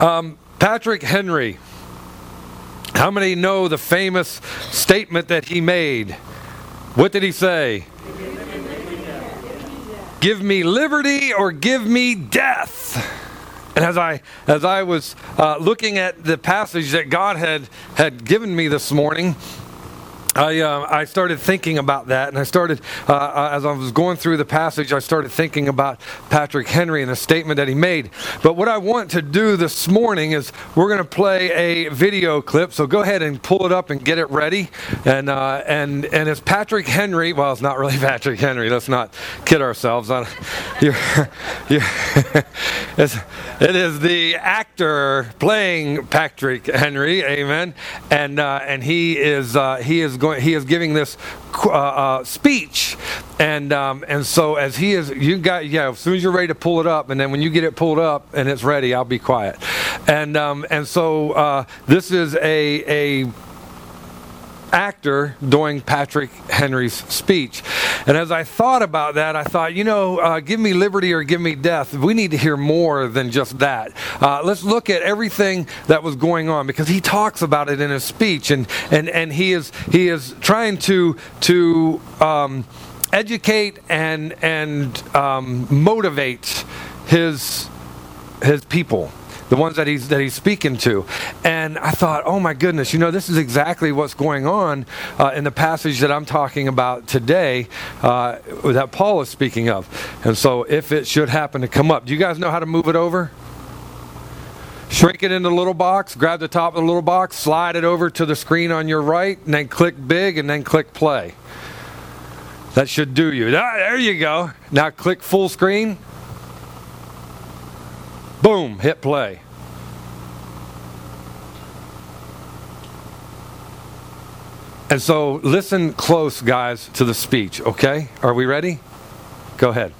Patrick Henry. How many know the famous statement that he made? What did he say? Give me liberty or give me death. And as I was looking at the passage that God had given me this morning, I started thinking about that, and I started, as I was going through the passage, I started thinking about Patrick Henry and the statement that he made. But what I want to do this morning is we're going to play a video clip, so go ahead and pull it up and get it ready. And it's Patrick Henry. Well, it's not really Patrick Henry. Let's not kid ourselves. It is the actor playing Patrick Henry. Amen. And he is giving this speech, and so as he is, as soon as you're ready to pull it up, and then when you get it pulled up and it's ready, I'll be quiet. And so this is a actor doing Patrick Henry's speech. And as I thought about that, I thought, give me liberty or give me death. We need to hear more than just that. Let's look at everything that was going on, because he talks about it in his speech, and he is trying to educate and motivate his people, the ones that he's speaking to. And I thought, oh my goodness, this is exactly what's going on in the passage that I'm talking about today, that Paul is speaking of. And so if it should happen to come up, do you guys know how to move it over? Shrink it into the little box, grab the top of the little box, slide it over to the screen on your right, and then click big, and then click play. That should do you. There you go. Now click full screen. Boom, hit play. And so listen close, guys, to the speech, okay? Are we ready? Go ahead.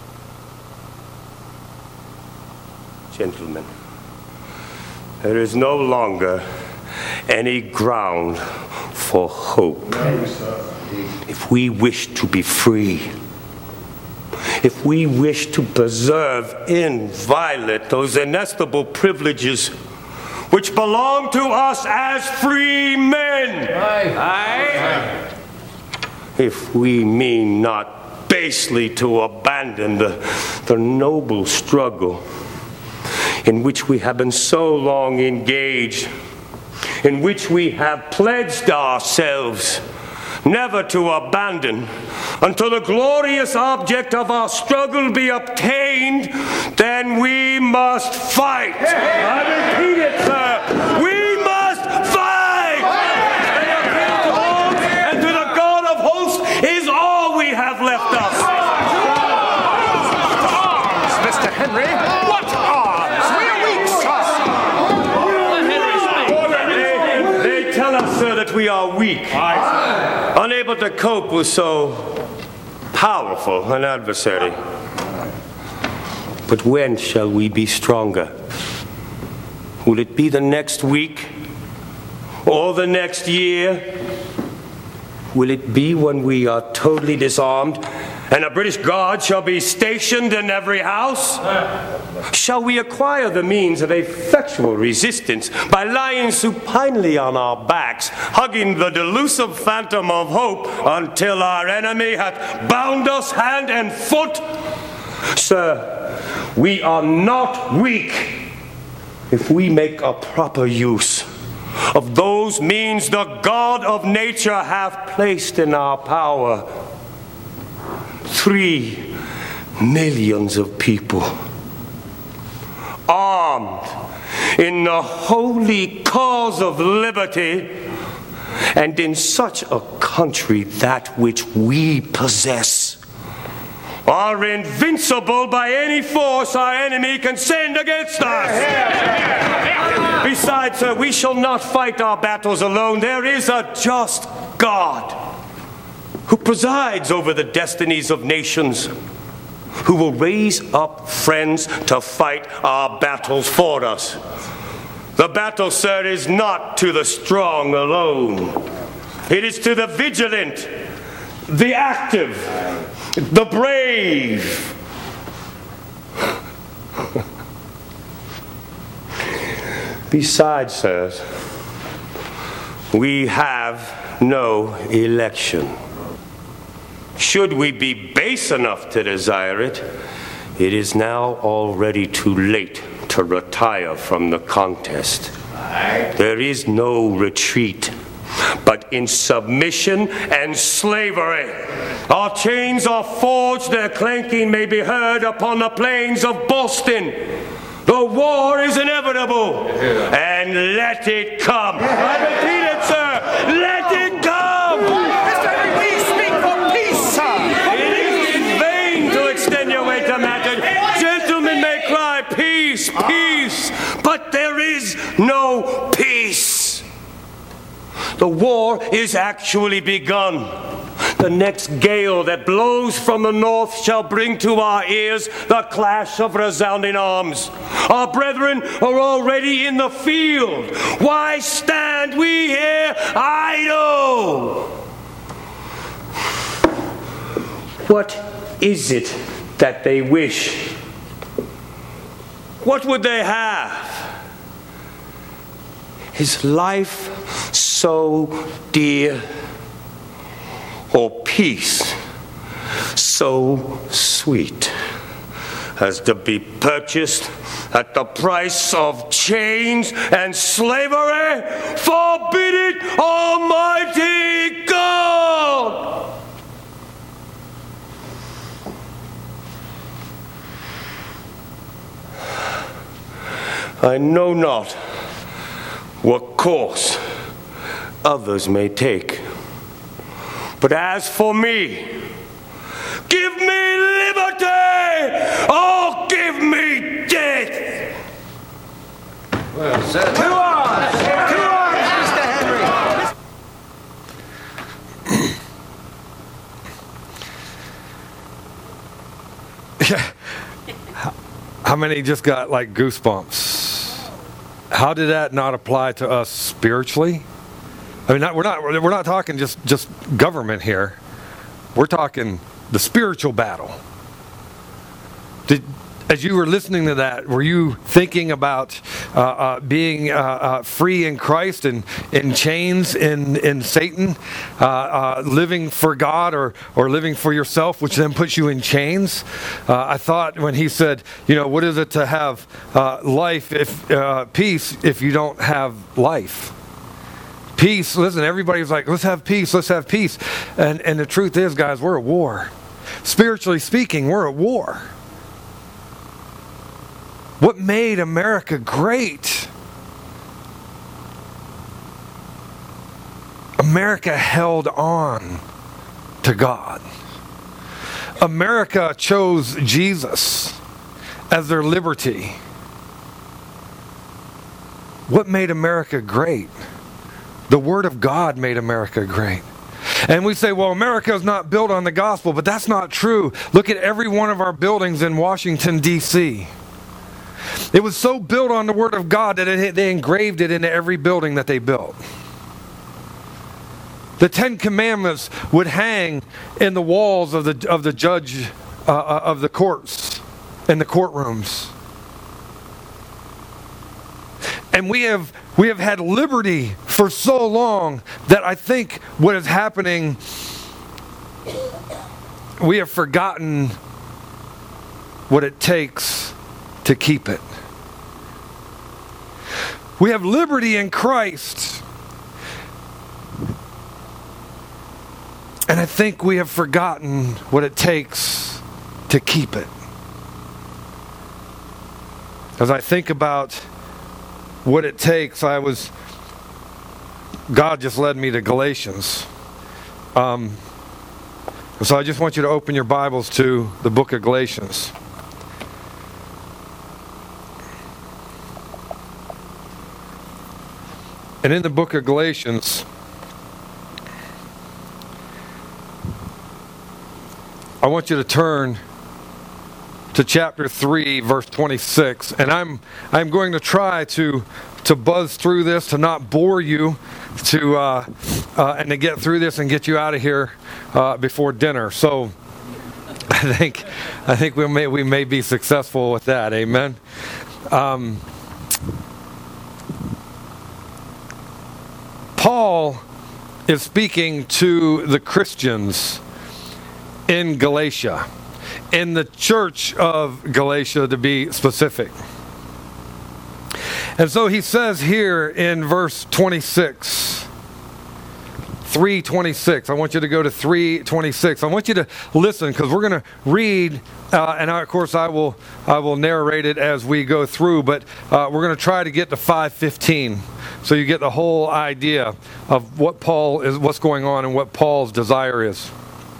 Gentlemen, there is no longer any ground for hope. If we wish to be free, if we wish to preserve inviolate those inestimable privileges which belong to us as free men, Aye. If we mean not basely to abandon the noble struggle in which we have been so long engaged, in which we have pledged ourselves never to abandon until the glorious object of our struggle be obtained, then we must fight. I repeat it, sir. We must fight. And appeal to arms and to the God of hosts is all we have left us. Mr. Henry, what arms? We are weak, sir. They tell us, sir, that we are weak. Unable to cope with so powerful an adversary. But when shall we be stronger? Will it be the next week? Or the next year? Will it be when we are totally disarmed and a British Guard shall be stationed in every house? Shall we acquire the means of effectual resistance by lying supinely on our backs, hugging the delusive phantom of hope until our enemy hath bound us hand and foot? Sir, we are not weak if we make a proper use of those means the God of nature hath placed in our power. 3 millions of people armed in the holy cause of liberty, and in such a country that which we possess, are invincible by any force our enemy can send against us. Besides, sir, we shall not fight our battles alone. There is a just God who presides over the destinies of nations, who will raise up friends to fight our battles for us. The battle, sir, is not to the strong alone. It is to the vigilant, the active, the brave. Besides, sirs, we have no election. Should we be base enough to desire it, it is now already too late to retire from the contest. There is no retreat, but in submission and slavery. Our chains are forged, their clanking may be heard upon the plains of Boston. The war is inevitable, and let it come. I repeat it, sir, let it come! Mr. Henry, we speak for peace, sir! It is in vain to extenuate the matter. Gentlemen may cry, peace, peace, but there is no peace. The war is actually begun. The next gale that blows from the north shall bring to our ears the clash of resounding arms. Our brethren are already in the field. Why stand we here idle? What is it that they wish? What would they have? Is life so dear? Or peace so sweet as to be purchased at the price of chains and slavery? Forbid it, Almighty God! I know not what course others may take. But as for me, give me liberty or give me death. Well said. To arms! To arms, Mr. Yeah. How many just got like goosebumps? How did that not apply to us spiritually? I mean, we're not talking just government here. We're talking the spiritual battle. As you were listening to that, were you thinking about being free in Christ and in chains in Satan, living for God or living for yourself, which then puts you in chains? I thought when he said, what is it to have life, peace, if you don't have life? Peace, listen, everybody's like, let's have peace. And the truth is, guys, we're at war. Spiritually speaking, we're at war. What made America great? America held on to God. America chose Jesus as their liberty. What made America great? The Word of God made America great. And we say, well, America is not built on the gospel, but that's not true. Look at every one of our buildings in Washington, D.C. It was so built on the Word of God that they engraved it into every building that they built. The Ten Commandments would hang in the walls of the judge of the courts, in the courtrooms. And we have had liberty for so long that I think what is happening, we have forgotten what it takes to keep it. We have liberty in Christ. And I think we have forgotten what it takes to keep it. As I think about what it takes, God just led me to Galatians. So I just want you to open your Bibles to the book of Galatians. And in the book of Galatians, I want you to turn to chapter 3, verse 26. And I'm going to try to buzz through this, to not bore you, and to get through this and get you out of here before dinner. So I think we may be successful with that. Amen. Paul is speaking to the Christians in Galatia, in the church of Galatia to be specific. And so he says here in verse 26, 3:26. I want you to go to 3:26. I want you to listen because we're going to read, and of course I will narrate it as we go through. But we're going to try to get to 5:15, so you get the whole idea of what's going on and what Paul's desire is.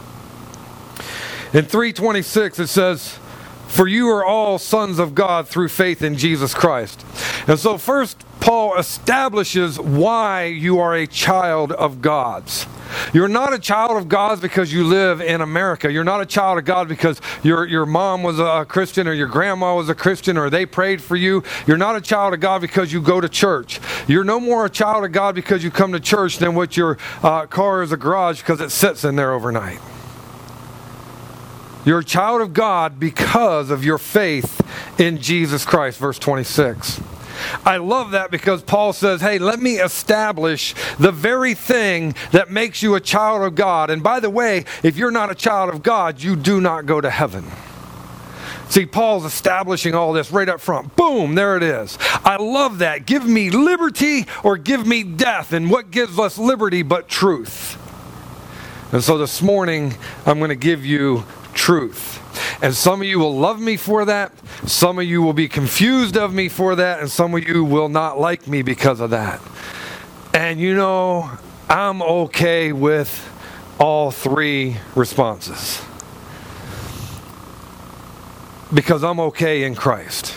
In 3:26 it says, "For you are all sons of God through faith in Jesus Christ." And so first, Paul establishes why you are a child of God's. You're not a child of God's because you live in America. You're not a child of God because your mom was a Christian or your grandma was a Christian or they prayed for you. You're not a child of God because you go to church. You're no more a child of God because you come to church than what your car is a garage because it sits in there overnight. You're a child of God because of your faith in Jesus Christ, verse 26. I love that because Paul says, hey, let me establish the very thing that makes you a child of God. And by the way, if you're not a child of God, you do not go to heaven. See, Paul's establishing all this right up front. Boom, there it is. I love that. Give me liberty or give me death. And what gives us liberty but truth? And so this morning, I'm going to give you truth. And some of you will love me for that. Some of you will be confused of me for that. And some of you will not like me because of that. And you know, I'm okay with all three responses. Because I'm okay in Christ.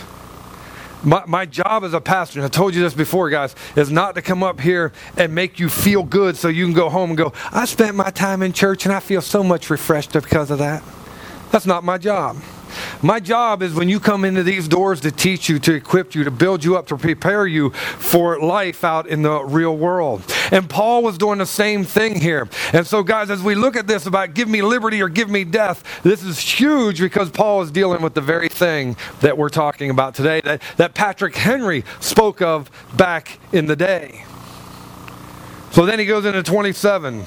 My job as a pastor, and I told you this before, guys, is not to come up here and make you feel good so you can go home and go, I spent my time in church and I feel so much refreshed because of that. That's not my job. My job is when you come into these doors to teach you, to equip you, to build you up, to prepare you for life out in the real world. And Paul was doing the same thing here. And so, guys, as we look at this about give me liberty or give me death, this is huge because Paul is dealing with the very thing that we're talking about today, that Patrick Henry spoke of back in the day. So then he goes into 27.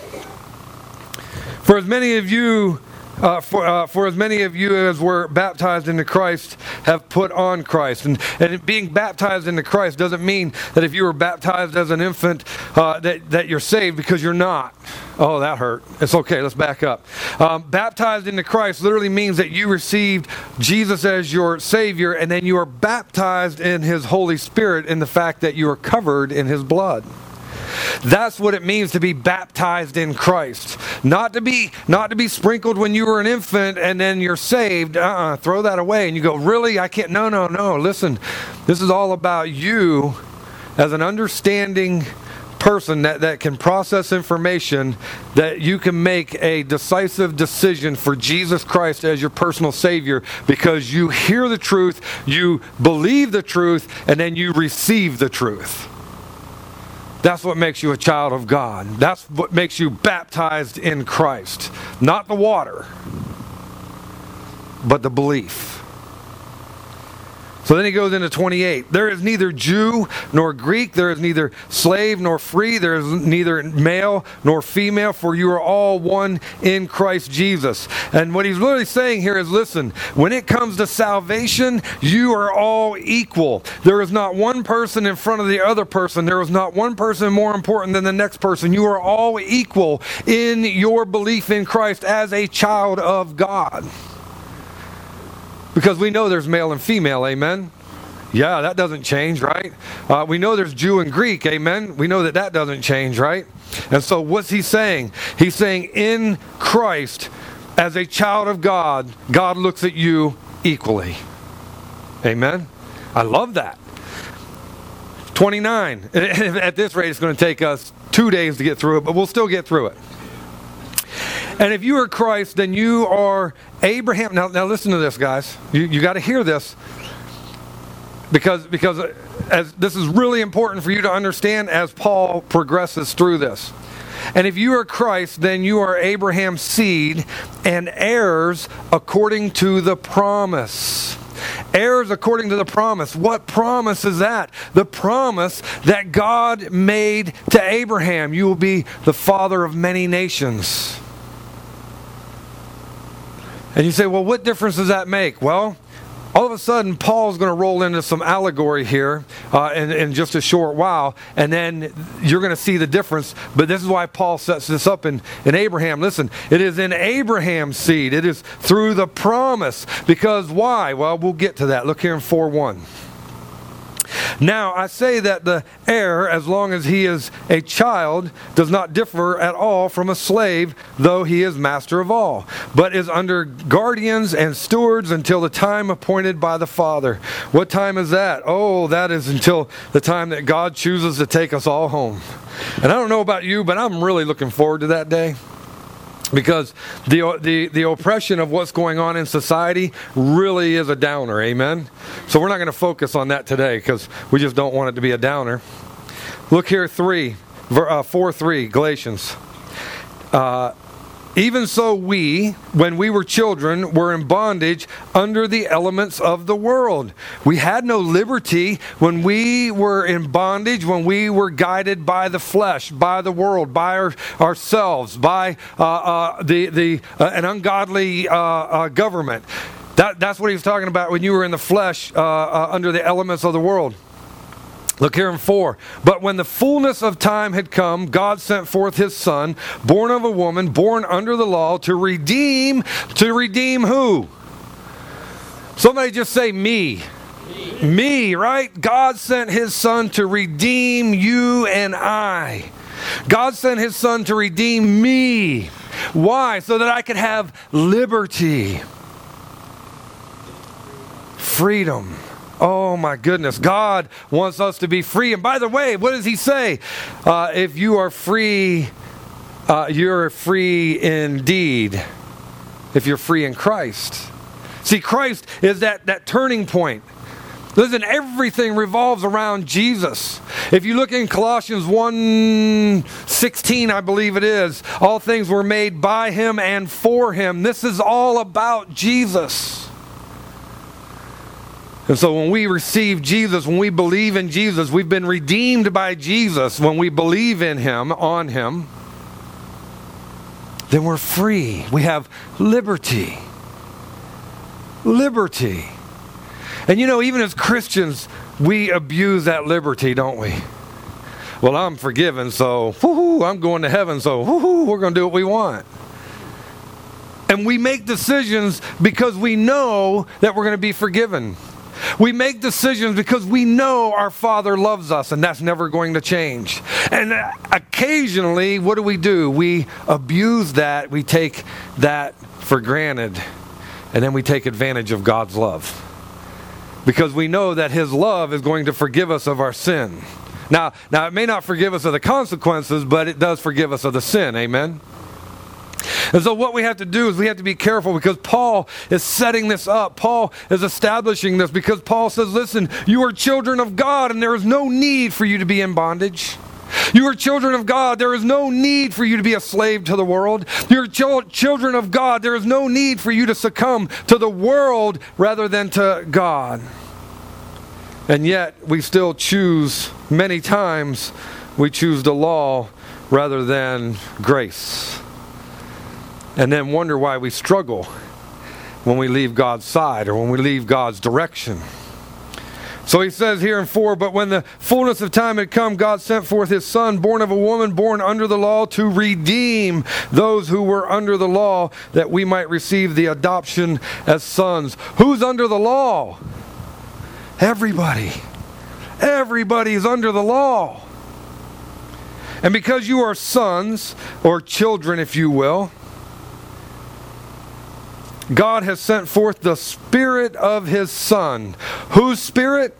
For as many of you for as many of you as were baptized into Christ have put on Christ. And being baptized into Christ doesn't mean that if you were baptized as an infant that you're saved, because you're not. Oh, that hurt. It's okay. Let's back up. Baptized into Christ literally means that you received Jesus as your Savior, and then you are baptized in His Holy Spirit in the fact that you are covered in His blood. That's what it means to be baptized in Christ. Not to be sprinkled when you were an infant and then you're saved. Throw that away. And you go, really? I can't. No. Listen, this is all about you as an understanding person that can process information, that you can make a decisive decision for Jesus Christ as your personal Savior because you hear the truth, you believe the truth, and then you receive the truth. That's what makes you a child of God. That's what makes you baptized in Christ. Not the water, but the belief. So then he goes into 28. There is neither Jew nor Greek. There is neither slave nor free. There is neither male nor female, for you are all one in Christ Jesus. And what he's really saying here is, listen, when it comes to salvation, you are all equal. There is not one person in front of the other person. There is not one person more important than the next person. You are all equal in your belief in Christ as a child of God. Because we know there's male and female, amen? Yeah, that doesn't change, right? We know there's Jew and Greek, amen? We know that doesn't change, right? And so what's he saying? He's saying in Christ, as a child of God, God looks at you equally. Amen? I love that. 29. At this rate, it's going to take us 2 days to get through it, but we'll still get through it. And if you are Christ, then you are Abraham. Now listen to this, guys. You got to hear this. Because as this is really important for you to understand as Paul progresses through this. And if you are Christ, then you are Abraham's seed and heirs according to the promise. Heirs according to the promise. What promise is that? The promise that God made to Abraham. You will be the father of many nations. And you say, well, what difference does that make? Well, all of a sudden, Paul's going to roll into some allegory here in just a short while, and then you're going to see the difference. But this is why Paul sets this up in Abraham. Listen, it is in Abraham's seed. It is through the promise. Because why? Well, we'll get to that. Look here in 4:1. Now, I say that the heir, as long as he is a child, does not differ at all from a slave, though he is master of all, but is under guardians and stewards until the time appointed by the Father. What time is that? Oh, that is until the time that God chooses to take us all home. And I don't know about you, but I'm really looking forward to that day. Because the oppression of what's going on in society really is a downer, amen? So we're not going to focus on that today because we just don't want it to be a downer. Look here, 4:3, Galatians. Even so we, when we were children, were in bondage under the elements of the world. We had no liberty when we were in bondage, when we were guided by the flesh, by the world, by ourselves, by an ungodly government. That's what he was talking about when you were in the flesh under the elements of the world. Look here in 4. But when the fullness of time had come, God sent forth his Son, born of a woman, born under the law, to redeem who? Somebody just say me. Me, right? God sent his Son to redeem you and I. God sent his Son to redeem me. Why? So that I could have liberty. Freedom. Oh my goodness. God wants us to be free. And by the way, what does he say? If you are free, you're free indeed. If you're free in Christ. See, Christ is that turning point. Listen, everything revolves around Jesus. If you look in Colossians 1:16, I believe it is, all things were made by him and for him. This is all about Jesus. And so when we receive Jesus, when we believe in Jesus, we've been redeemed by Jesus. When we believe in him, on him, then we're free. We have liberty. Liberty. And you know, even as Christians, we abuse that liberty, don't we? Well, I'm forgiven, so whoo-hoo, I'm going to heaven, so whoo-hoo, we're going to do what we want. And we make decisions because we know that we're going to be forgiven. We make decisions because we know our Father loves us, and that's never going to change. And occasionally, what do? We abuse that. We take that for granted, and then we take advantage of God's love. Because we know that his love is going to forgive us of our sin. Now it may not forgive us of the consequences, but it does forgive us of the sin. Amen? And so what we have to do is we have to be careful, because Paul is setting this up. Paul is establishing this because Paul says, listen, you are children of God, and there is no need for you to be in bondage. You are children of God. There is no need for you to be a slave to the world. You're children of God. There is no need for you to succumb to the world rather than to God. And yet we still choose, many times, we choose the law rather than grace. And then wonder why we struggle when we leave God's side or when we leave God's direction. So he says here in 4, but when the fullness of time had come, God sent forth his Son, born of a woman, born under the law, to redeem those who were under the law, that we might receive the adoption as sons. Who's under the law? Everybody. Everybody is under the law. And because you are sons, or children if you will, God has sent forth the Spirit of his Son. Whose Spirit?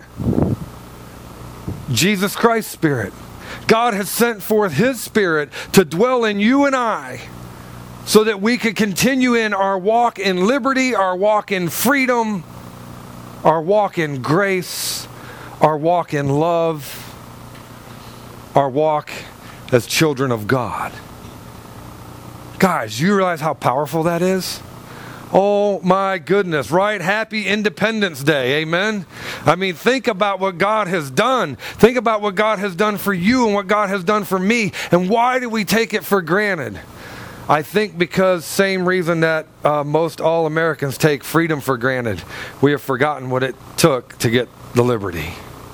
Jesus Christ's Spirit. God has sent forth his Spirit to dwell in you and I, so that we could continue in our walk in liberty, our walk in freedom, our walk in grace, our walk in love, our walk as children of God. Guys, you realize how powerful that is? Oh my goodness, right? Happy Independence Day, amen? I mean, think about what God has done. Think about what God has done for you and what God has done for me. And why do we take it for granted? I think because same reason that most all Americans take freedom for granted. We have forgotten what it took to get the liberty.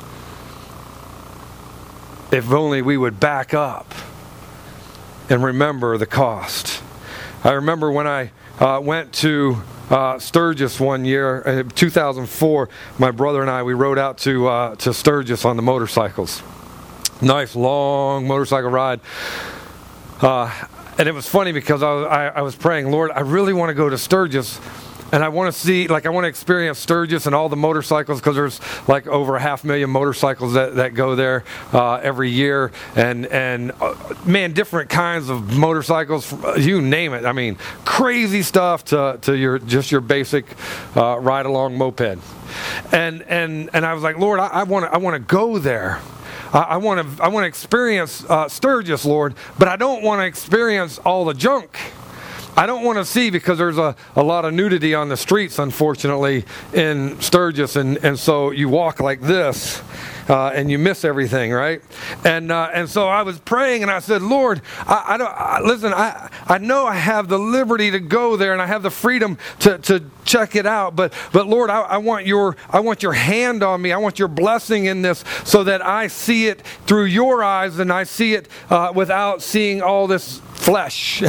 If only we would back up and remember the cost. I remember when I went to Sturgis one year, 2004, my brother and I, we rode out to Sturgis on the motorcycles. Nice, long motorcycle ride. And it was funny because I was praying, Lord, I really want to go to Sturgis. And I want to see, I want to experience Sturgis and all the motorcycles, because there's over 500,000 motorcycles that go there every year. And man, different kinds of motorcycles, you name it. I mean, crazy stuff to your basic ride-along moped. And I was like, Lord, I want to go there. I want to experience Sturgis, Lord, but I don't want to experience all the junk. I don't want to see, because there's a lot of nudity on the streets, unfortunately, in Sturgis, and so you walk like this, and you miss everything, right? And so I was praying, and I said, Lord, I know I have the liberty to go there, and I have the freedom to check it out, but Lord, I want your hand on me. I want your blessing in this, so that I see it through your eyes, and I see it without seeing all this flesh.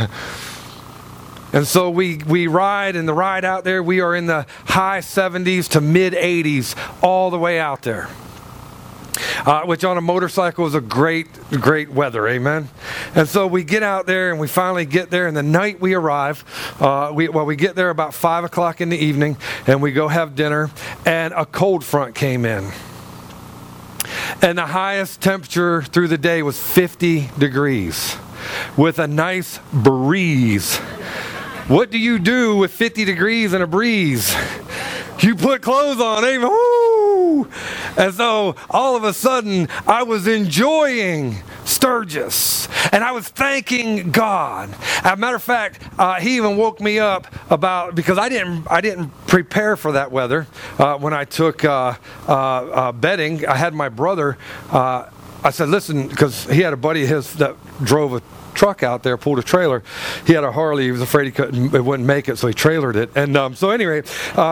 And so we ride, and the ride out there, we are in the high 70s to mid 80s all the way out there. Which on a motorcycle is a great weather, amen? And so we get out there, and we finally get there, and the night we arrive, we get there about 5 o'clock in the evening, and we go have dinner, and a cold front came in. And the highest temperature through the day was 50 degrees with a nice breeze. What do you do with 50 degrees and a breeze? You put clothes on, amen? Woo! And so all of a sudden, I was enjoying Sturgis, and I was thanking God. As a matter of fact, he even woke me up because I didn't prepare for that weather when I took bedding. I had my brother. I said, listen, because he had a buddy of his that drove a truck out there, pulled a trailer. He had a Harley. He was afraid it wouldn't make it, so he trailered it. And so anyway,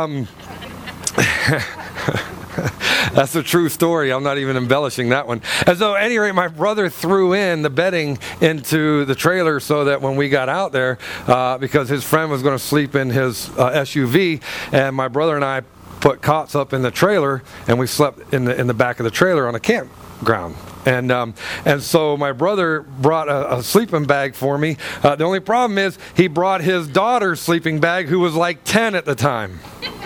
that's a true story. I'm not even embellishing that one. And so at any rate, my brother threw in the bedding into the trailer so that when we got out there, because his friend was going to sleep in his SUV, and my brother and I put cots up in the trailer, and we slept in the back of the trailer on a campground. And so my brother brought a sleeping bag for me. The only problem is he brought his daughter's sleeping bag, who was like 10 at the time.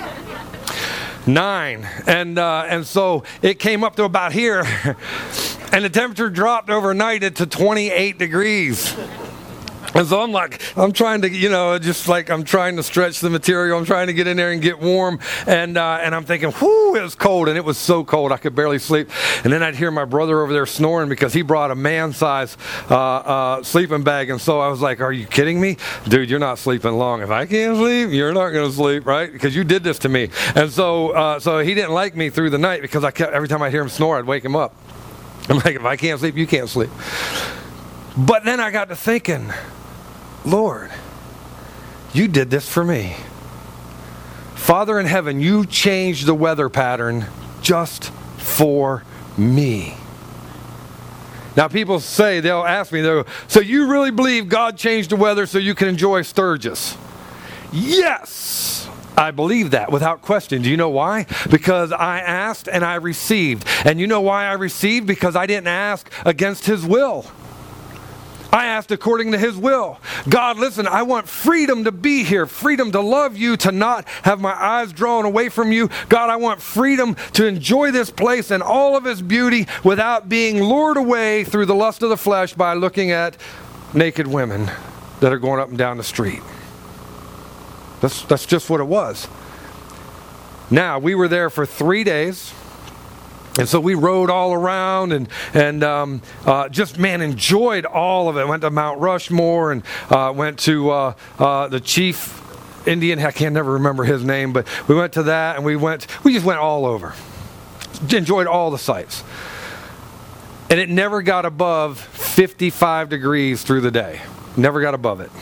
9. And so it came up to about here, and the temperature dropped overnight to 28 degrees. And so I'm trying to, I'm trying to stretch the material. I'm trying to get in there and get warm. And I'm thinking, whoo, it was cold. And it was so cold, I could barely sleep. And then I'd hear my brother over there snoring, because he brought a man-size sleeping bag. And so I was like, are you kidding me? Dude, you're not sleeping long. If I can't sleep, you're not going to sleep, right? Because you did this to me. And so he didn't like me through the night, because every time I hear him snore, I'd wake him up. I'm like, if I can't sleep, you can't sleep. But then I got to thinking, Lord, you did this for me. Father in heaven, you changed the weather pattern just for me. Now people they'll ask me, so you really believe God changed the weather so you can enjoy Sturgis? Yes, I believe that without question. Do you know why? Because I asked and I received. And you know why I received? Because I didn't ask against his will. I asked according to his will. God, listen, I want freedom to be here, freedom to love you, to not have my eyes drawn away from you. God, I want freedom to enjoy this place and all of its beauty without being lured away through the lust of the flesh by looking at naked women that are going up and down the street. That's just what it was. Now, we were there for 3 days. And so we rode all around and just, man, enjoyed all of it. Went to Mount Rushmore and went to the Chief Indian, I can't never remember his name, but we went to that and we just went all over. Enjoyed all the sights. And it never got above 55 degrees through the day. Never got above it.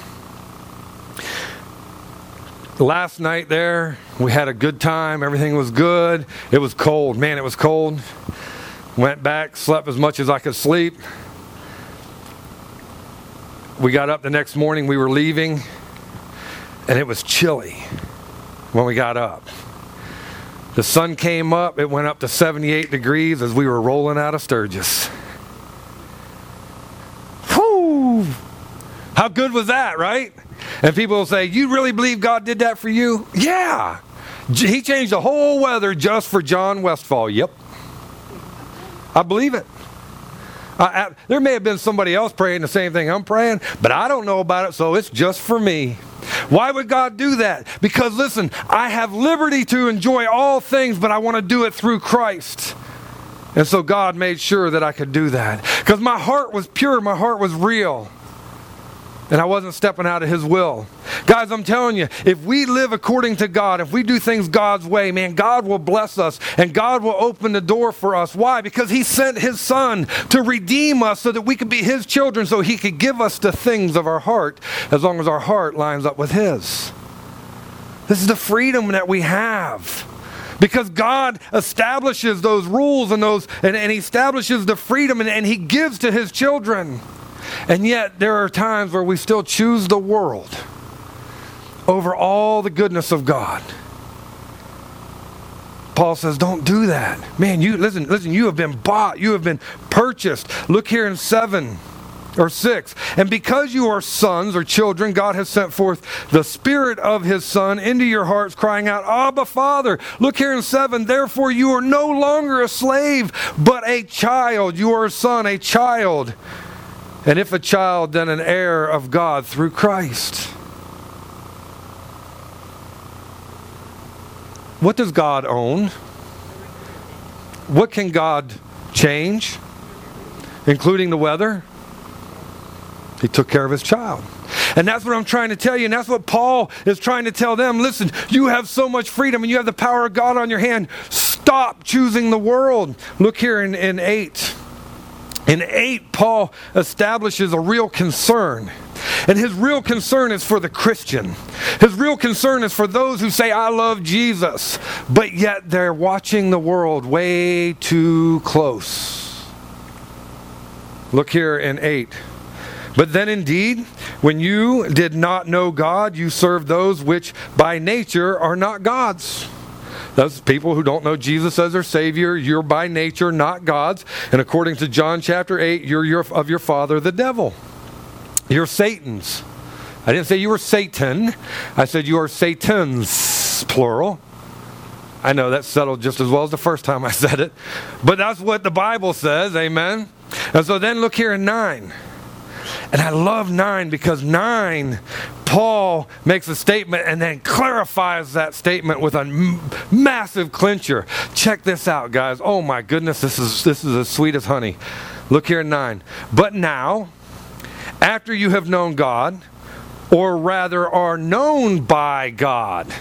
Last night there, we had a good time. Everything was good. It was cold. Man, it was cold. Went back, slept as much as I could sleep. We got up the next morning. We were leaving, and it was chilly when we got up. The sun came up. It went up to 78 degrees as we were rolling out of Sturgis. Whew! How good was that, right? And people will say, you really believe God did that for you? Yeah. He changed the whole weather just for John Westfall. Yep. I believe it. There may have been somebody else praying the same thing I'm praying, but I don't know about it, so it's just for me. Why would God do that? Because listen, I have liberty to enjoy all things, but I want to do it through Christ. And so God made sure that I could do that. Because my heart was pure, my heart was real. And I wasn't stepping out of His will. Guys, I'm telling you, if we live according to God, if we do things God's way, man, God will bless us and God will open the door for us. Why? Because He sent His Son to redeem us so that we could be His children, so He could give us the things of our heart as long as our heart lines up with His. This is the freedom that we have. Because God establishes those rules and He establishes the freedom and He gives to His children. And yet there are times where we still choose the world over all the goodness of God. Paul says, don't do that. Man, you listen, you have been bought, you have been purchased. Look here in 7 or 6. And because you are sons or children, God has sent forth the Spirit of His Son into your hearts, crying out, Abba, Father. Look here in 7. Therefore you are no longer a slave, but a child. You are a son, a child. And if a child, then an heir of God through Christ. What does God own? What can God change? Including the weather? He took care of His child. And that's what I'm trying to tell you, and that's what Paul is trying to tell them. Listen, you have so much freedom, and you have the power of God on your hand. Stop choosing the world. Look here in 8. In 8, Paul establishes a real concern. And his real concern is for the Christian. His real concern is for those who say, I love Jesus, but yet they're watching the world way too close. Look here in 8. But then indeed, when you did not know God, you served those which by nature are not God's. Those people who don't know Jesus as their Savior, you're by nature not God's. And according to John chapter 8, you're of your father, the devil. You're Satan's. I didn't say you were Satan. I said you are Satan's, plural. I know that's settled just as well as the first time I said it. But that's what the Bible says, amen? And so then look here in 9. And I love 9 because 9, Paul makes a statement and then clarifies that statement with a massive clincher. Check this out, guys. Oh my goodness, this is as sweet as honey. Look here in 9. But now, after you have known God, or rather are known by God.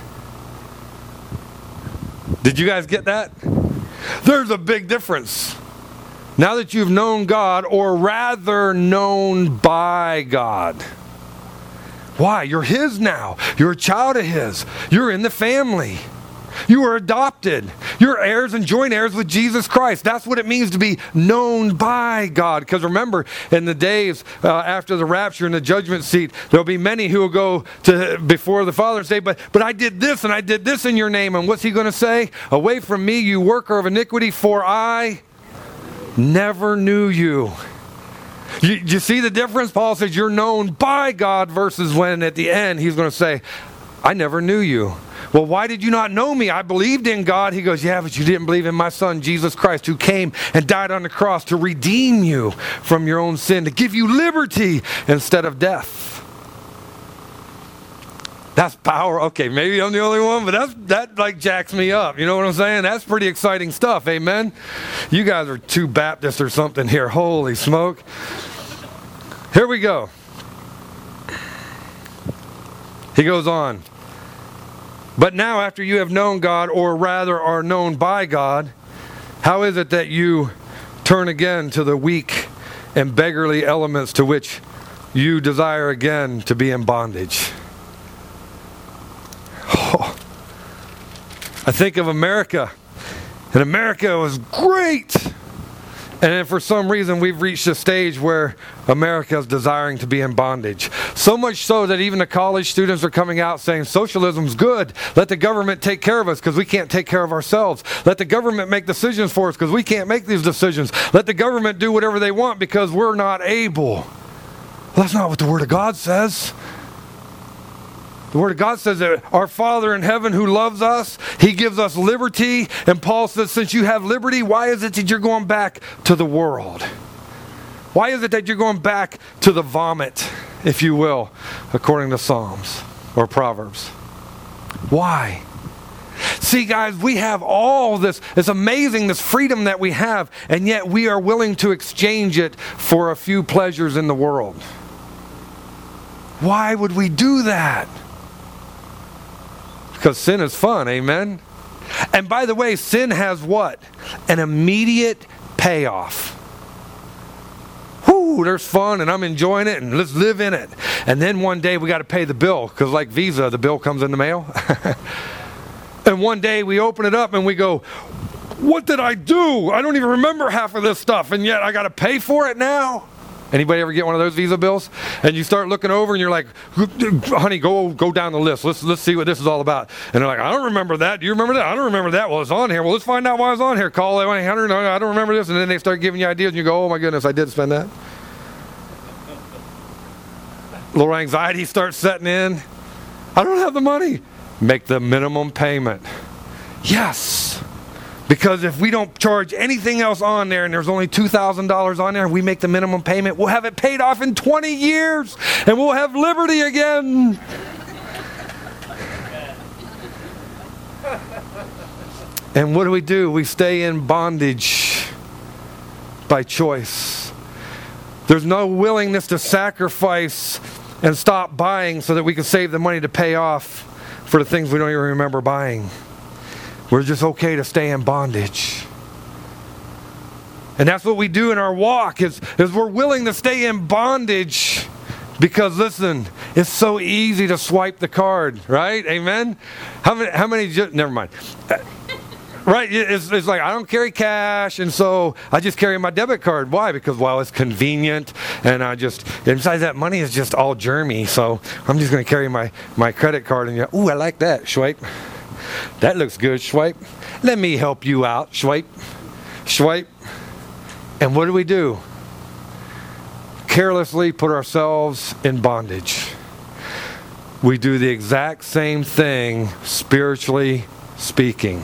Did you guys get that? There's a big difference. Now that you've known God, or rather known by God. Why? You're His now. You're a child of His. You're in the family. You are adopted. You're heirs and joint heirs with Jesus Christ. That's what it means to be known by God. Because remember, in the days after the rapture and the judgment seat, there'll be many who will go to before the Father and say, but I did this and I did this in your name. And what's He going to say? Away from me, you worker of iniquity, for I never knew you. You see the difference? Paul says you're known by God versus when at the end He's going to say, I never knew you. Well, why did you not know me? I believed in God. He goes, yeah, but you didn't believe in my Son, Jesus Christ, who came and died on the cross to redeem you from your own sin, to give you liberty instead of death. That's power. Okay, maybe I'm the only one, but that like jacks me up. You know what I'm saying? That's pretty exciting stuff. Amen? You guys are too Baptist or something here. Holy smoke. Here we go. He goes on. But now after you have known God, or rather are known by God, how is it that you turn again to the weak and beggarly elements to which you desire again to be in bondage? Oh. I think of America, and America was great. And then for some reason we've reached a stage where America is desiring to be in bondage. So much so that even the college students are coming out saying socialism's good. Let the government take care of us because we can't take care of ourselves. Let the government make decisions for us because we can't make these decisions. Let the government do whatever they want because we're not able. Well, that's not what the Word of God says. The Word of God says that our Father in heaven who loves us, He gives us liberty. And Paul says, since you have liberty, why is it that you're going back to the world? Why is it that you're going back to the vomit, if you will, according to Psalms or Proverbs? Why? See, guys, we have all this. It's amazing, this freedom that we have, and yet we are willing to exchange it for a few pleasures in the world. Why would we do that? Because sin is fun, amen? And by the way, sin has what? An immediate payoff. Whoo, there's fun and I'm enjoying it and let's live in it. And then one day we got to pay the bill because like Visa, the bill comes in the mail. And one day we open it up and we go, what did I do? I don't even remember half of this stuff and yet I got to pay for it now. Anybody ever get one of those Visa bills? And you start looking over and you're like, honey, go down the list. Let's see what this is all about. And they're like, I don't remember that. Do you remember that? I don't remember that. Well, it's on here. Well, let's find out why it's on here. Call 1-800. I don't remember this. And then they start giving you ideas and you go, oh my goodness, I did spend that. A little anxiety starts setting in. I don't have the money. Make the minimum payment. Yes. Because if we don't charge anything else on there and there's only $2,000 on there and we make the minimum payment, we'll have it paid off in 20 years and we'll have liberty again. And what do? We stay in bondage by choice. There's no willingness to sacrifice and stop buying so that we can save the money to pay off for the things we don't even remember buying. We're just okay to stay in bondage. And that's what we do in our walk is we're willing to stay in bondage because, listen, it's so easy to swipe the card, right? Amen? How many never mind. Right? It's like, I don't carry cash, and so I just carry my debit card. Why? Because, well, it's convenient, and besides that, money is just all germy, so I'm just going to carry my credit card, and ooh, I like that, swipe. That looks good, swipe. Let me help you out, swipe. Swipe. And what do? Carelessly put ourselves in bondage. We do the exact same thing, spiritually speaking.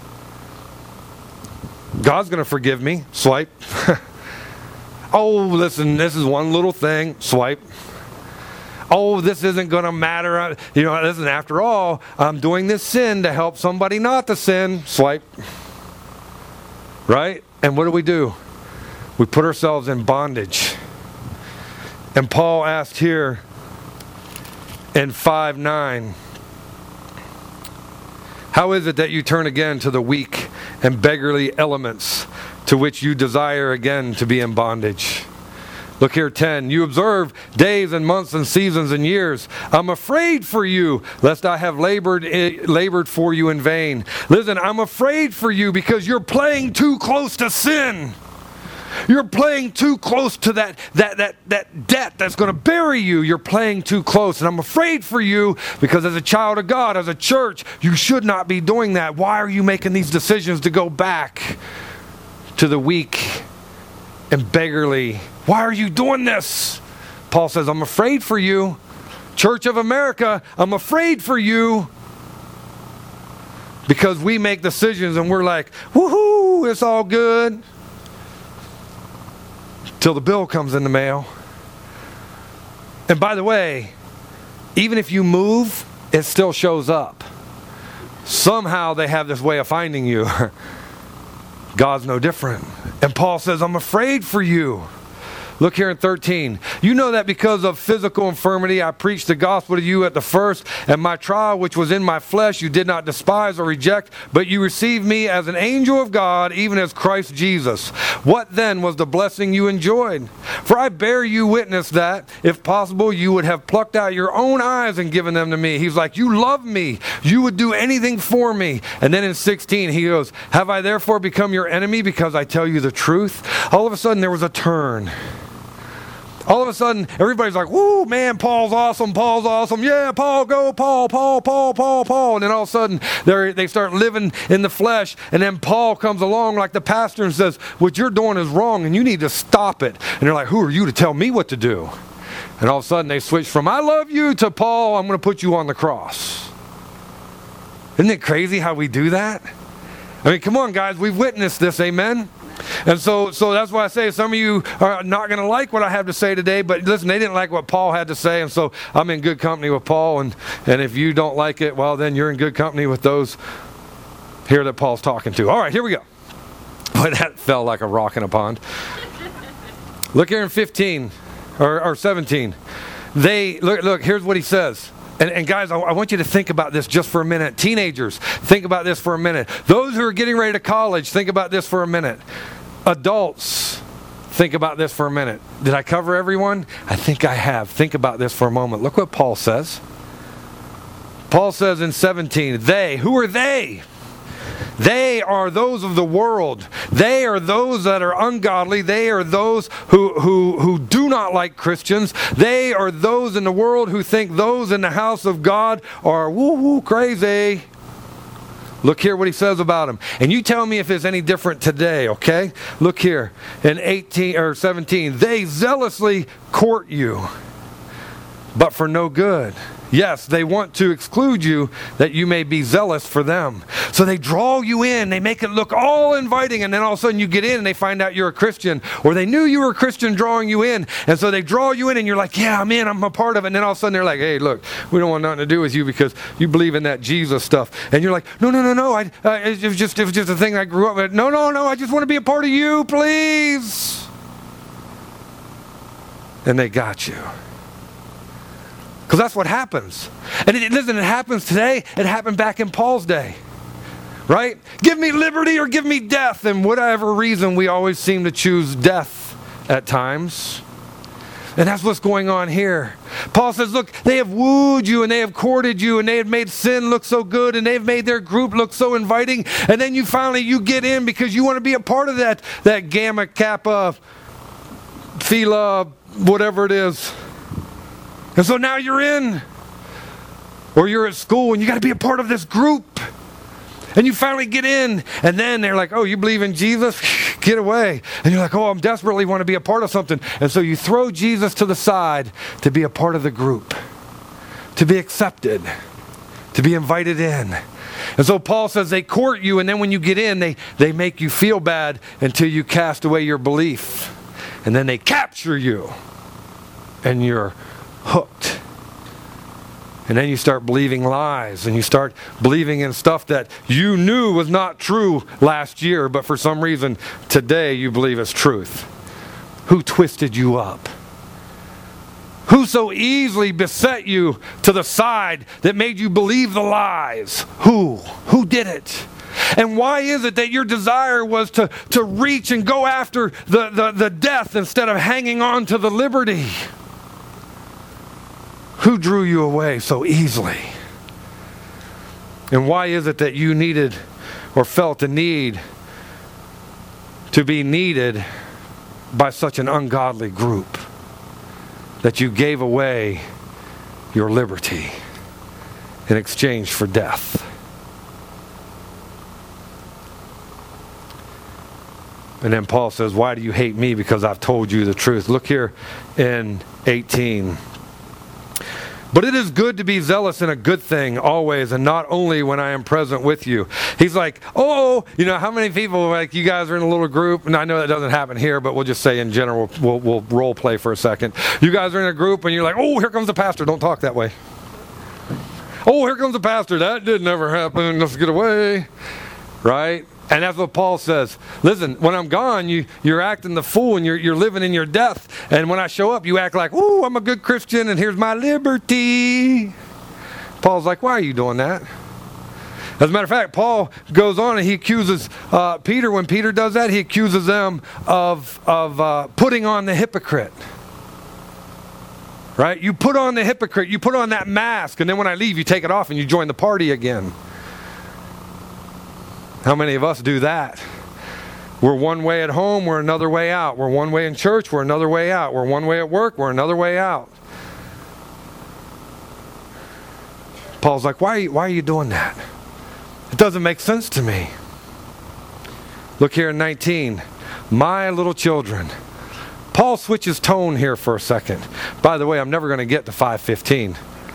God's going to forgive me, swipe. Oh, listen, this is one little thing, swipe. Oh, this isn't going to matter. Listen, after all, I'm doing this sin to help somebody not to sin. Swipe. Right? And what do? We put ourselves in bondage. And Paul asked here in 5:9, how is it that you turn again to the weak and beggarly elements to which you desire again to be in bondage? Look here, 10. You observe days and months and seasons and years. I'm afraid for you, lest I have labored for you in vain. Listen, I'm afraid for you because you're playing too close to sin. You're playing too close to that debt that's going to bury you. You're playing too close. And I'm afraid for you because as a child of God, as a church, you should not be doing that. Why are you making these decisions to go back to the weak and beggarly? Why are you doing this? Paul says, I'm afraid for you. Church of America, I'm afraid for you. Because we make decisions and we're like, woohoo, it's all good. Till the bill comes in the mail. And by the way, even if you move, it still shows up. Somehow they have this way of finding you. God's no different. And Paul says, I'm afraid for you. Look here in 13. You know that because of physical infirmity I preached the gospel to you at the first, and my trial which was in my flesh you did not despise or reject, but you received me as an angel of God, even as Christ Jesus. What then was the blessing you enjoyed? For I bear you witness that, if possible, you would have plucked out your own eyes and given them to me. He's like, you love me. You would do anything for me. And then in 16 he goes, have I therefore become your enemy because I tell you the truth? All of a sudden there was a turn. All of a sudden, everybody's like, woo, man, Paul's awesome, Paul's awesome. Yeah, Paul, go, Paul. And then all of a sudden, they start living in the flesh. And then Paul comes along like the pastor and says, what you're doing is wrong and you need to stop it. And they're like, who are you to tell me what to do? And all of a sudden, they switch from, I love you, to Paul, I'm going to put you on the cross. Isn't it crazy how we do that? I mean, come on, guys, we've witnessed this, amen? And so that's why I say some of you are not going to like what I have to say today, but listen, they didn't like what Paul had to say, and so I'm in good company with Paul, and if you don't like it, well, then you're in good company with those here that Paul's talking to. All right, here we go. Boy, that fell like a rock in a pond. Look here in 15, or 17. Look, here's what he says. And guys, I want you to think about this just for a minute. Teenagers, think about this for a minute. Those who are getting ready to college, think about this for a minute. Adults, think about this for a minute. Did I cover everyone? I think I have. Think about this for a moment. Look what Paul says. Paul says in 17, who are they? They are those of the world. They are those that are ungodly. They are those who do not like Christians. They are those in the world who think those in the house of God are woo-woo crazy. Look here what he says about them. And you tell me if it's any different today, okay? Look here in 18 or 17. They zealously court you, but for no good. Yes, they want to exclude you that you may be zealous for them. So they draw you in. They make it look all inviting, and then all of a sudden you get in and they find out you're a Christian, or they knew you were a Christian drawing you in, and so they draw you in and you're like, yeah, I'm in, I'm a part of it. And then all of a sudden they're like, hey, look, we don't want nothing to do with you because you believe in that Jesus stuff. And you're like, no, it was just a thing I grew up with. No, I just want to be a part of you, please. And they got you. Because that's what happens. And listen, it happens today. It happened back in Paul's day. Right? Give me liberty or give me death. And whatever reason, we always seem to choose death at times. And that's what's going on here. Paul says, look, they have wooed you and they have courted you and they have made sin look so good and they've made their group look so inviting. And then you get in because you want to be a part of that Gamma, Kappa, Phi, whatever it is. And so now you're in, or you're at school and you got to be a part of this group. And you finally get in, and then they're like, oh, you believe in Jesus? Get away. And you're like, oh, I desperately want to be a part of something. And so you throw Jesus to the side to be a part of the group, to be accepted, to be invited in. And so Paul says they court you, and then when you get in, they make you feel bad until you cast away your belief. And then they capture you, and you're hooked. And then you start believing lies, and you start believing in stuff that you knew was not true last year, but for some reason today you believe is truth. Who twisted you up? Who so easily beset you to the side that made you believe the lies? Who? Who did it? And why is it that your desire was to reach and go after the death instead of hanging on to the liberty? Who drew you away so easily? And why is it that you needed or felt the need to be needed by such an ungodly group that you gave away your liberty in exchange for death? And then Paul says, why do you hate me? Because I've told you the truth. Look here in 18. But it is good to be zealous in a good thing always, and not only when I am present with you. He's like, how many people, like, you guys are in a little group, and I know that doesn't happen here, but we'll just say in general, we'll role play for a second. You guys are in a group, and you're like, oh, here comes the pastor. Don't talk that way. Oh, here comes the pastor. That did never happen. Let's get away. Right? And that's what Paul says. Listen, when I'm gone, you're acting the fool and you're living in your death. And when I show up, you act like, ooh, I'm a good Christian and here's my liberty. Paul's like, why are you doing that? As a matter of fact, Paul goes on and he accuses Peter. When Peter does that, he accuses them of putting on the hypocrite. Right? You put on the hypocrite. You put on that mask. And then when I leave, you take it off and you join the party again. How many of us do that? We're one way at home, we're another way out. We're one way in church, we're another way out. We're one way at work, we're another way out. Paul's like, why are you doing that? It doesn't make sense to me. Look here in 19. My little children. Paul switches tone here for a second. By the way, I'm never going to get to 5:15.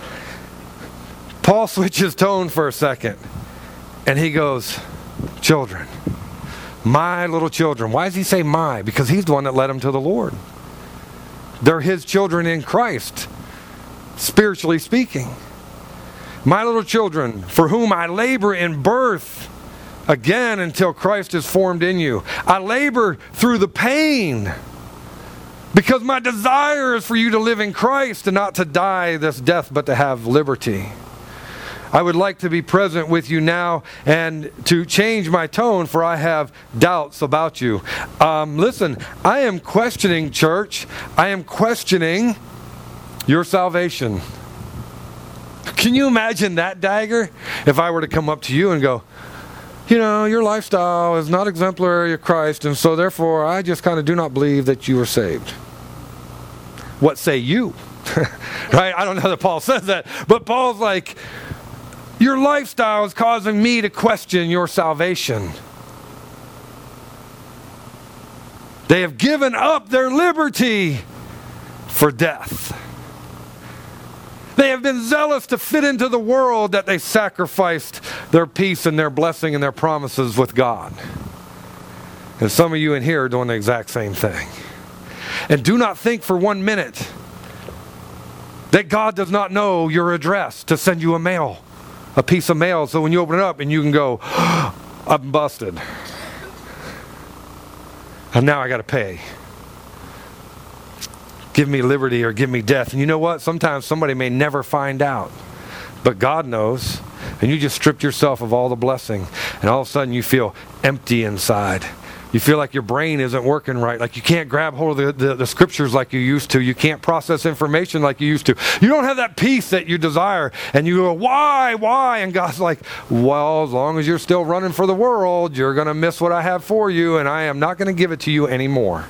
Paul switches tone for a second. And he goes, children, my little children. Why does he say my? Because he's the one that led them to the Lord. They're his children in Christ, spiritually speaking. My little children, for whom I labor in birth, again until Christ is formed in you. I labor through the pain, because my desire is for you to live in Christ and not to die this death, but to have liberty. I would like to be present with you now and to change my tone, for I have doubts about you. Listen, I am questioning, church. I am questioning your salvation. Can you imagine that, dagger? If I were to come up to you and go, you know, your lifestyle is not exemplary of Christ, and so therefore I just kind of do not believe that you are saved. What say you? Right? I don't know that Paul says that, but Paul's like, your lifestyle is causing me to question your salvation. They have given up their liberty for death. They have been zealous to fit into the world that they sacrificed their peace and their blessing and their promises with God. And some of you in here are doing the exact same thing. And do not think for 1 minute that God does not know your address to send you a piece of mail, so when you open it up and you can go, I'm busted. And now I got to pay. Give me liberty or give me death. And you know what? Sometimes somebody may never find out. But God knows. And you just stripped yourself of all the blessing. And all of a sudden you feel empty inside. You feel like your brain isn't working right. Like you can't grab hold of the scriptures like you used to. You can't process information like you used to. You don't have that peace that you desire. And you go, why? And God's like, well, as long as you're still running for the world, you're going to miss what I have for you. And I am not going to give it to you anymore.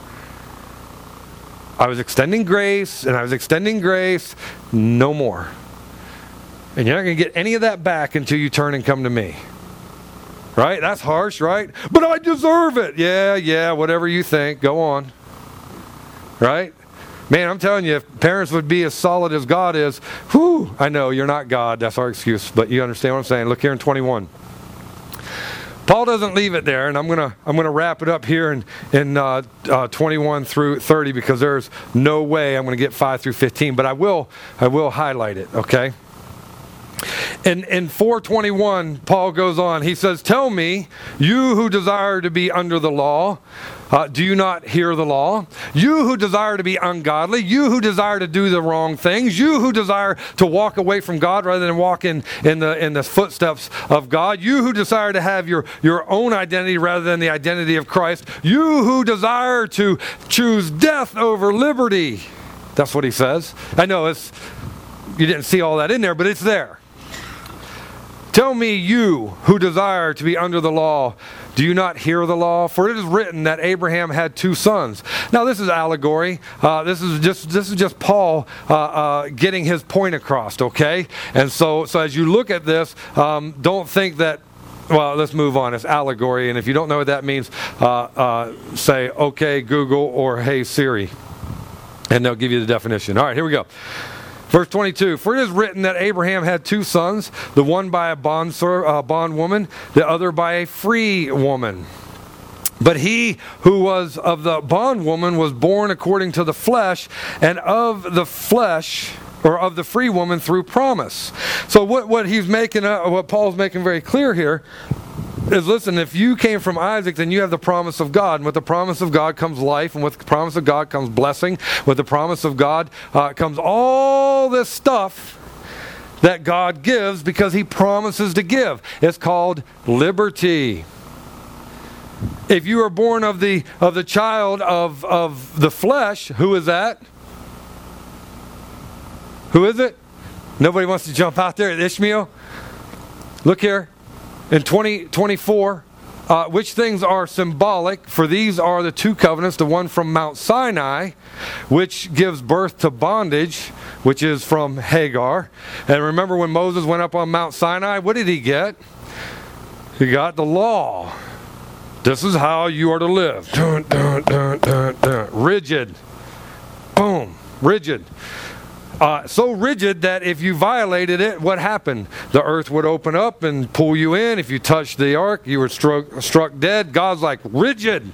I was extending grace, and I was extending grace. No more. And you're not going to get any of that back until you turn and come to me. Right? That's harsh, right? But I deserve it. Yeah, whatever you think. Go on. Right? Man, I'm telling you, if parents would be as solid as God is, whew, I know, you're not God. That's our excuse. But you understand what I'm saying. Look here in 21. Paul doesn't leave it there, and I'm gonna wrap it up here in 21 through 30, because there's no way I'm going to get 5 through 15. But I will highlight it, okay? In 4:21, Paul goes on. He says, tell me, you who desire to be under the law, do you not hear the law? You who desire to be ungodly, you who desire to do the wrong things, you who desire to walk away from God rather than walk in the footsteps of God, you who desire to have your own identity rather than the identity of Christ, you who desire to choose death over liberty. That's what he says. I know you didn't see all that in there, but it's there. Tell me, you who desire to be under the law, do you not hear the law? For it is written that Abraham had 2 sons. Now this is allegory. This is just Paul getting his point across. Okay, and so as you look at this, don't think that. Well, let's move on. It's allegory, and if you don't know what that means, say okay Google or hey Siri, and they'll give you the definition. All right, here we go. Verse 22, for it is written that Abraham had 2 sons, the one by a bondwoman, the other by a free woman. But he who was of the bondwoman was born according to the flesh, and of the flesh, or of the free woman through promise. So what Paul's making very clear here is, listen, if you came from Isaac, then you have the promise of God. And with the promise of God comes life, and with the promise of God comes blessing. With the promise of God comes all this stuff that God gives because he promises to give. It's called liberty. If you are born of the child of the flesh, who is that? Who is it? Nobody wants to jump out there at Ishmael? Look here. In 2024, which things are symbolic? For these are the two covenants, the one from Mount Sinai, which gives birth to bondage, which is from Hagar. And remember when Moses went up on Mount Sinai, what did he get? He got the law. This is how you are to live. Dun, dun, dun, dun, dun. Rigid. Boom. Rigid. So rigid that if you violated it, what happened? The earth would open up and pull you in. If you touched the ark, you were struck dead. God's like, rigid.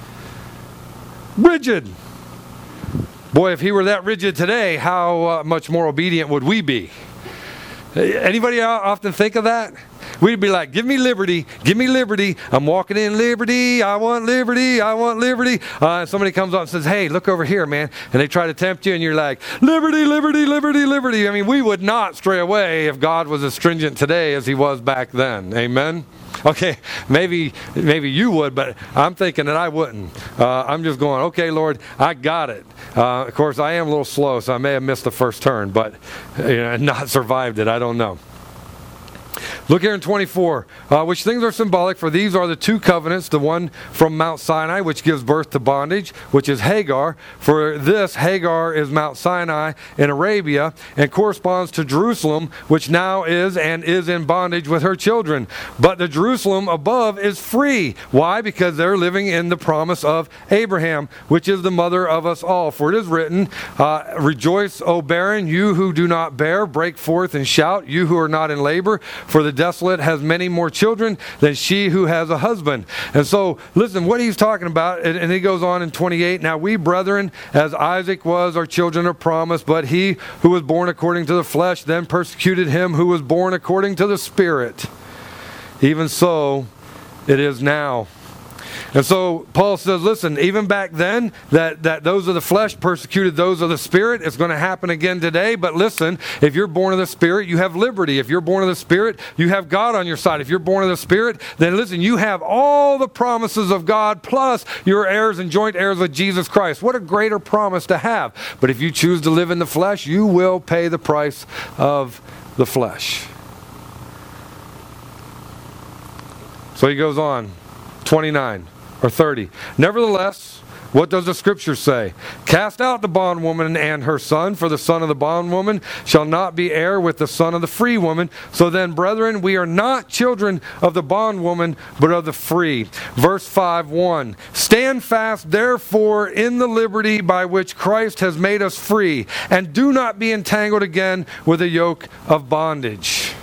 Rigid. Boy, if he were that rigid today, how much more obedient would we be? Anybody often think of that? We'd be like, give me liberty, give me liberty. I'm walking in liberty. I want liberty. I want liberty. And somebody comes up and says, hey, look over here, man. And they try to tempt you and you're like, liberty, liberty, liberty, liberty. I mean, we would not stray away if God was as stringent today as he was back then. Amen? Okay, maybe you would, but I'm thinking that I wouldn't. I'm just going, okay, Lord, I got it. Of course, I am a little slow, so I may have missed the first turn, but not survived it. I don't know. Look here in 24, which things are symbolic, for these are the two covenants, the one from Mount Sinai, which gives birth to bondage, which is Hagar. For this, Hagar is Mount Sinai in Arabia, and corresponds to Jerusalem, which now is and is in bondage with her children. But the Jerusalem above is free. Why? Because they're living in the promise of Abraham, which is the mother of us all. For it is written, rejoice, O barren, you who do not bear, break forth and shout, you who are not in labor. For the desolate has many more children than she who has a husband. And so, listen, what he's talking about, and he goes on in 28, now we brethren, as Isaac was, are children of promise, but he who was born according to the flesh then persecuted him who was born according to the Spirit. Even so, it is now. And so Paul says, listen, even back then, that those of the flesh persecuted those of the Spirit. It's going to happen again today. But listen, if you're born of the Spirit, you have liberty. If you're born of the Spirit, you have God on your side. If you're born of the Spirit, then listen, you have all the promises of God, plus you're heirs and joint heirs with Jesus Christ. What a greater promise to have. But if you choose to live in the flesh, you will pay the price of the flesh. So he goes on, 29. Or 30. Nevertheless, what does the scripture say? Cast out the bondwoman and her son, for the son of the bondwoman shall not be heir with the son of the free woman. So then, brethren, we are not children of the bondwoman, but of the free. Verse 5:1. Stand fast, therefore, in the liberty by which Christ has made us free, and do not be entangled again with a yoke of bondage.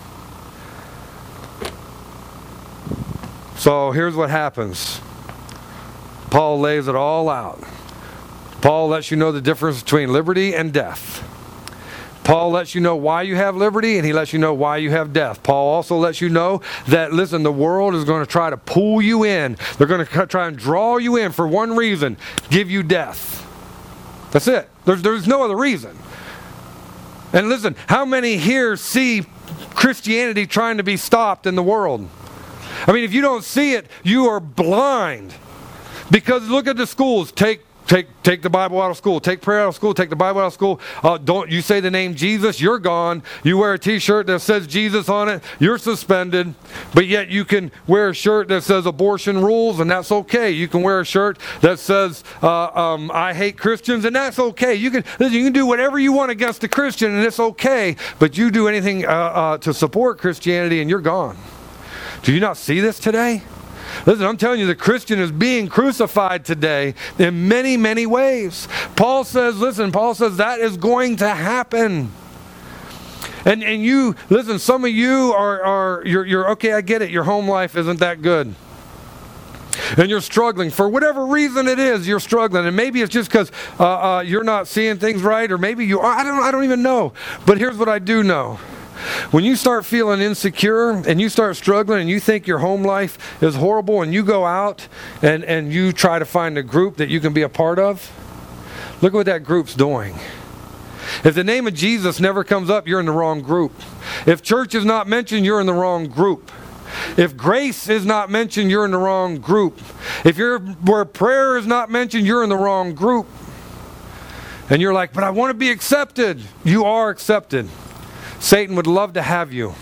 So here's what happens. Paul lays it all out. Paul lets you know the difference between liberty and death. Paul lets you know why you have liberty, and he lets you know why you have death. Paul also lets you know that, listen, the world is going to try to pull you in. They're going to try and draw you in for one reason, give you death. That's it. There's no other reason. And listen, how many here see Christianity trying to be stopped in the world? I mean, if you don't see it, you are blind. Because look at the schools. Take the Bible out of school. Take prayer out of school. Take the Bible out of school. Don't you say the name Jesus, you're gone. You wear a t-shirt that says Jesus on it, you're suspended. But yet you can wear a shirt that says abortion rules, and that's okay. You can wear a shirt that says I hate Christians, and that's okay. You can do whatever you want against a Christian, and it's okay. But you do anything to support Christianity, and you're gone. Do you not see this today? Listen, I'm telling you, the Christian is being crucified today in many, many ways. Paul says that is going to happen. And you, listen, some of you you're okay, I get it, your home life isn't that good. And you're struggling. For whatever reason it is, you're struggling. And maybe it's just because you're not seeing things right, or maybe you are. I don't even know. But here's what I do know. When you start feeling insecure and you start struggling and you think your home life is horrible and you go out and you try to find a group that you can be a part of, look at what that group's doing. If the name of Jesus never comes up, you're in the wrong group. If church is not mentioned, you're in the wrong group. If grace is not mentioned, you're in the wrong group. If you're where prayer is not mentioned, you're in the wrong group. And you're like, but I want to be accepted. You are accepted. Satan would love to have you.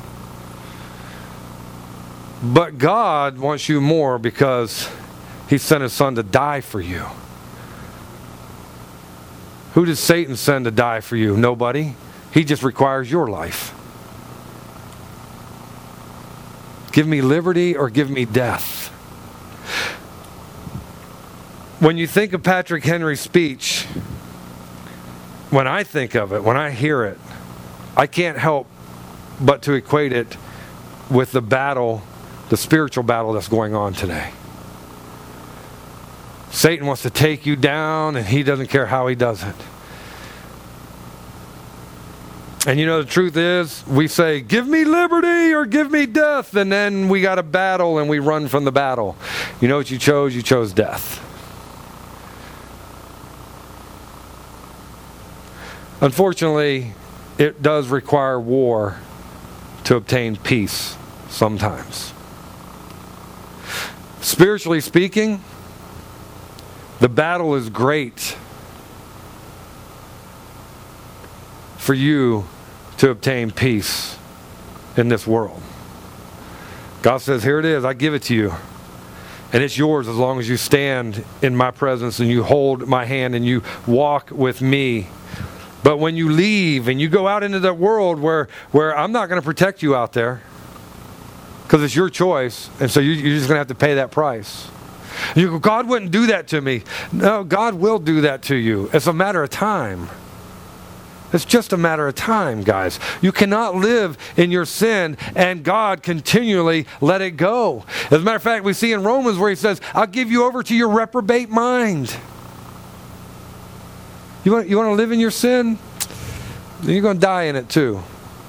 But God wants you more because He sent His Son to die for you. Who did Satan send to die for you? Nobody. He just requires your life. Give me liberty or give me death. When you think of Patrick Henry's speech, when I think of it, when I hear it, I can't help but to equate it with the battle, the spiritual battle that's going on today. Satan wants to take you down, and he doesn't care how he does it. And you know, the truth is, we say, give me liberty or give me death, and then we got a battle and we run from the battle. You know what you chose? You chose death. Unfortunately, it does require war to obtain peace sometimes. Spiritually speaking, the battle is great for you to obtain peace in this world. God says, here it is, I give it to you. And it's yours as long as you stand in my presence and you hold my hand and you walk with me. But when you leave and you go out into that world where I'm not going to protect you out there because it's your choice, and so you're just going to have to pay that price. You go, God wouldn't do that to me. No, God will do that to you. It's a matter of time. It's just a matter of time, guys. You cannot live in your sin and God continually let it go. As a matter of fact, we see in Romans where He says, I'll give you over to your reprobate mind. You want to live in your sin? Then you're going to die in it too.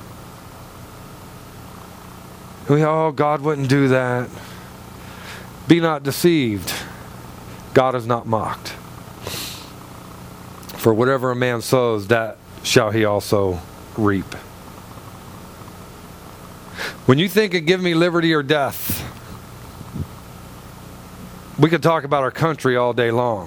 God wouldn't do that. Be not deceived. God is not mocked. For whatever a man sows, that shall he also reap. When you think of give me liberty or death, we could talk about our country all day long.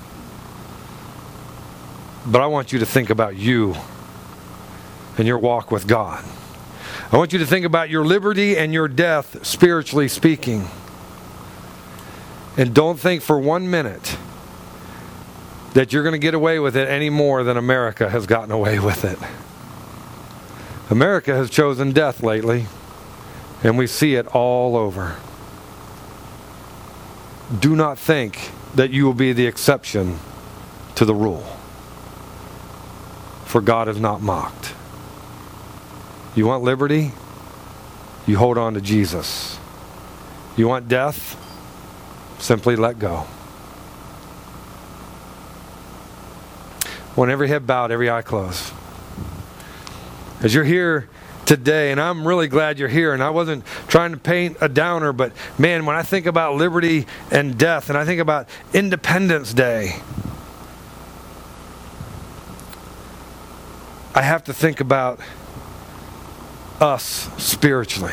But I want you to think about you and your walk with God. I want you to think about your liberty and your death, spiritually speaking. And don't think for 1 minute that you're going to get away with it any more than America has gotten away with it. America has chosen death lately, and we see it all over. Do not think that you will be the exception to the rule, for God is not mocked. You want liberty? You hold on to Jesus. You want death? Simply let go. Want every head bowed, every eye closed. As you're here today, and I'm really glad you're here, and I wasn't trying to paint a downer, but man, when I think about liberty and death, and I think about Independence Day, I have to think about us spiritually.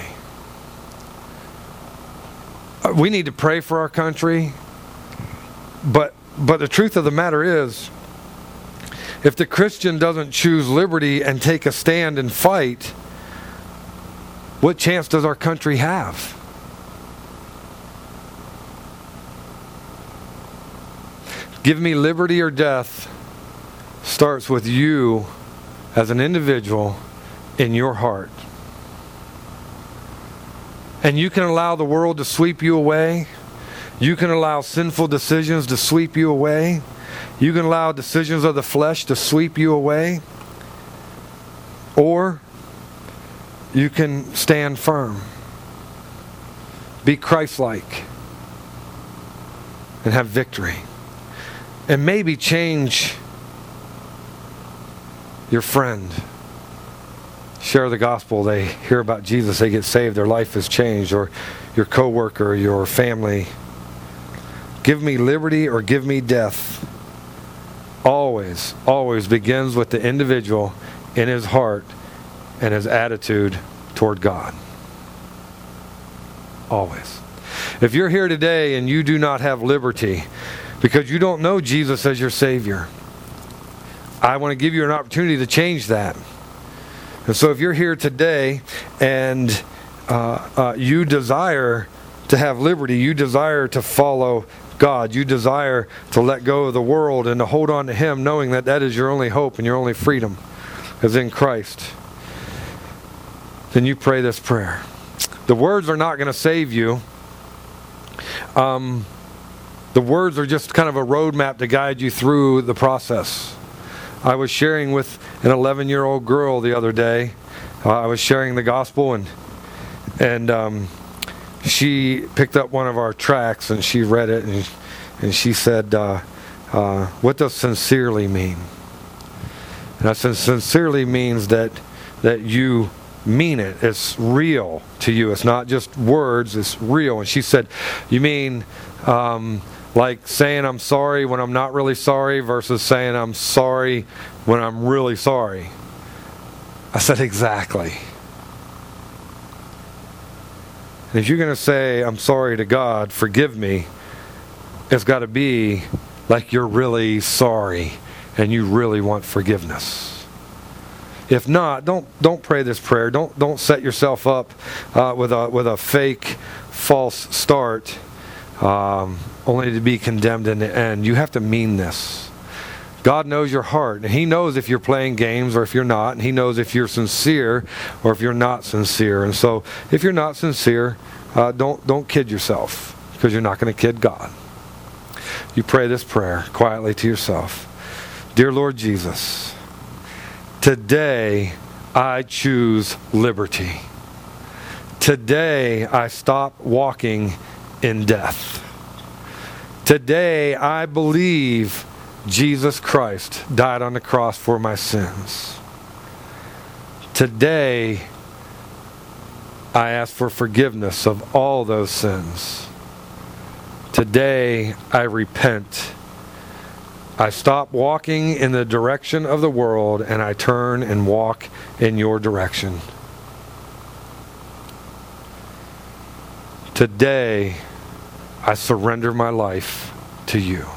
We need to pray for our country, but the truth of the matter is, if the Christian doesn't choose liberty and take a stand and fight, what chance does our country have? Give me liberty or death starts with you as an individual in your heart. And you can allow the world to sweep you away. You can allow sinful decisions to sweep you away. You can allow decisions of the flesh to sweep you away. Or you can stand firm. Be Christ-like. And have victory. And maybe change your friend. share the gospel, they hear about Jesus, they get saved, their life is changed, or your coworker, your family. Give me liberty or give me death. Always, always begins with the individual in his heart and his attitude toward God. Always. If you're here today and you do not have liberty because you don't know Jesus as your Savior, I want to give you an opportunity to change that. And so if you're here today and you desire to have liberty, you desire to follow God, you desire to let go of the world and to hold on to Him, knowing that that is your only hope and your only freedom is in Christ, then you pray this prayer. The words are not going to save you. The words are just kind of a roadmap to guide you through the process. I was sharing with an 11-year-old girl the other day. I was sharing the gospel, and she picked up one of our tracts and she read it, and she said, what does sincerely mean? And I said, sincerely means that you mean it. It's real to you. It's not just words, it's real. And she said, you mean like saying I'm sorry when I'm not really sorry versus saying I'm sorry when I'm really sorry? I said, exactly. And if you're going to say, I'm sorry to God, forgive me, it's got to be like you're really sorry and you really want forgiveness. If not, don't pray this prayer. Don't set yourself up with a fake, false start, only to be condemned in the end. You have to mean this. God knows your heart, and He knows if you're playing games or if you're not, and He knows if you're sincere or if you're not sincere. And so, if you're not sincere, don't kid yourself, because you're not going to kid God. You pray this prayer quietly to yourself. Dear Lord Jesus, today I choose liberty. Today I stop walking in death. Today I believe Jesus Christ died on the cross for my sins. Today, I ask for forgiveness of all those sins. Today, I repent. I stop walking in the direction of the world and I turn and walk in your direction. Today, I surrender my life to you.